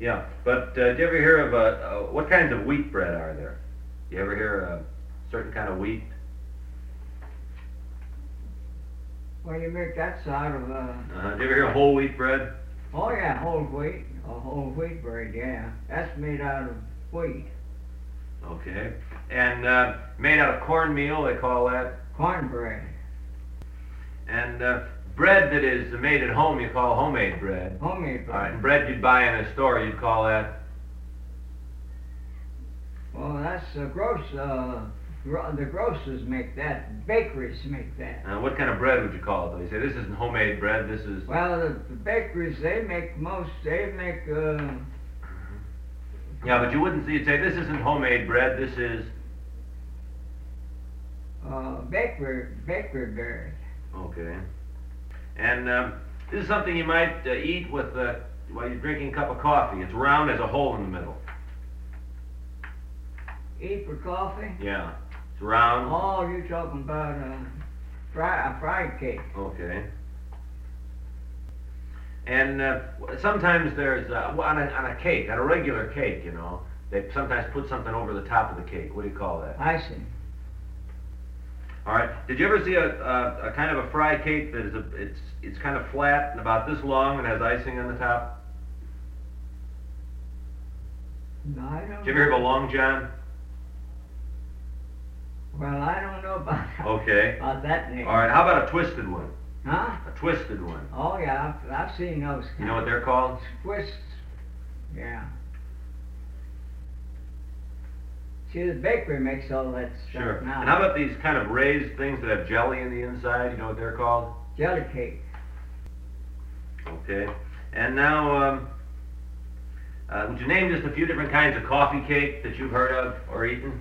Yeah, but did you ever hear of what kinds of wheat bread are there? You ever hear a certain kind of wheat? Well, you make that out of, Did you ever hear of whole wheat bread? oh yeah, whole wheat bread, yeah. That's made out of wheat, Okay. And made out of cornmeal, they call that. cornbread, And bread that is made at home, you call homemade bread. homemade All right. bread. And bread you'd buy in a store, you'd call that. Well, that's the the grocers make that, bakeries make that. What kind of bread would you call it, though? You say this isn't homemade bread. This is. Well, the bakeries, they make, Yeah, but you wouldn't see. You'd say this isn't homemade bread. This is. bakery bread. Okay. And this is something you might eat with while you're drinking a cup of coffee. It's round, has a hole in the middle. Eat for coffee? Yeah. It's round. Oh, you're talking about a fried cake. Okay. And sometimes there's on a cake, on a regular cake, you know, they sometimes put something over the top of the cake. What do you call that? Icing. All right. Did you ever see a kind of a fry cake that is it's kind of flat and about this long and has icing on the top? No, I don't Did you ever hear of a Long John? Well, I don't know Okay. about that name. All right. How about a twisted one? Huh? A twisted one. Oh yeah, I've seen those. You know what they're called? Twists. Yeah. See, the bakery makes all that stuff Sure. now. And how about these kind of raised things that have jelly in the inside? You know what they're called? Jelly cake. Okay. And now, would you name just a few different kinds of coffee cake that you've heard of or eaten?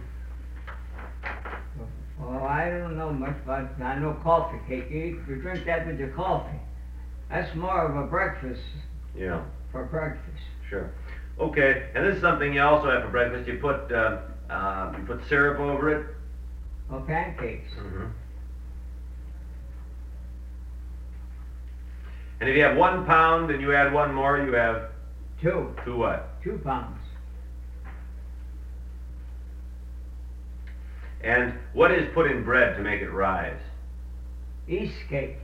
Oh, I don't know much, but I know coffee cake. You drink that with your coffee. That's more of a breakfast, Yeah. for breakfast. Sure. Okay. And this is something you also have for breakfast. You put syrup over it. Or pancakes. Mm-hmm. And if you have 1 pound and you add one more, you have 2 what? 2 pounds. And what is put in bread to make it rise? Yeast cake.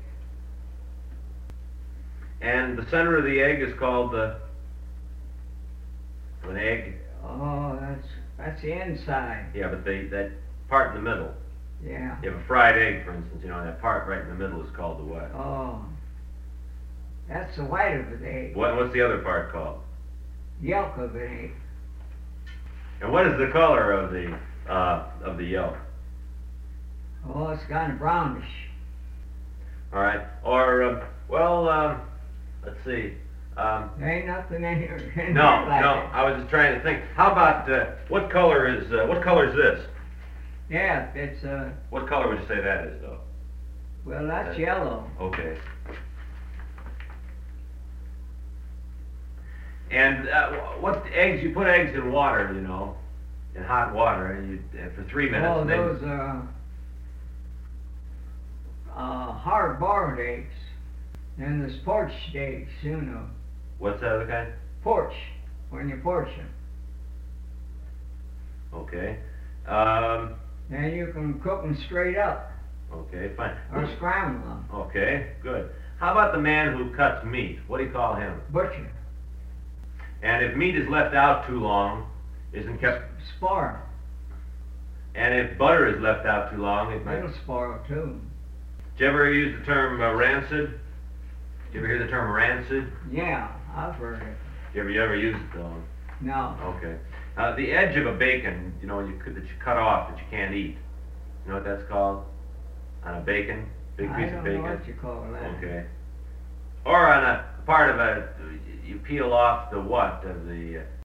And the center of the egg is called an egg. Oh, that's the inside. Yeah, but that part in the middle. Yeah. You have a fried egg, for instance. You know, that part right in the middle is called the what? Oh, that's the white of the egg. What's the other part called? Yolk of an egg. And what is the color of the yolk? Oh, it's kind of brownish. All right. Or let's see. There ain't nothing in here. No, like no. that. I was just trying to think. How about what color is this? Yeah, it's What color would you say that is, though? well, that's yellow. Okay. And what eggs? You put eggs in water, you know, in hot water, and you for 3 minutes. Oh, and then- those hard-boiled eggs. And there's poached eggs, you know. What's that other kind? Poach, when you poach them. Okay. Then you can cook them straight up, Okay, fine. or scramble them. Okay, good. How about the man who cuts meat? What do you call him? Butcher. And if meat is left out too long, isn't kept. Spoil. And if butter is left out too long, it might. It'll spoil too. Did you ever use the term rancid? Did you ever hear the term rancid? Yeah, I've heard it. Did you ever use it though? No. Okay. The edge of a bacon, you know, that you cut off that you can't eat. You know what that's called? On a bacon, big I piece of don't bacon. know what you call that. Okay. Or on a part of you peel off the what of the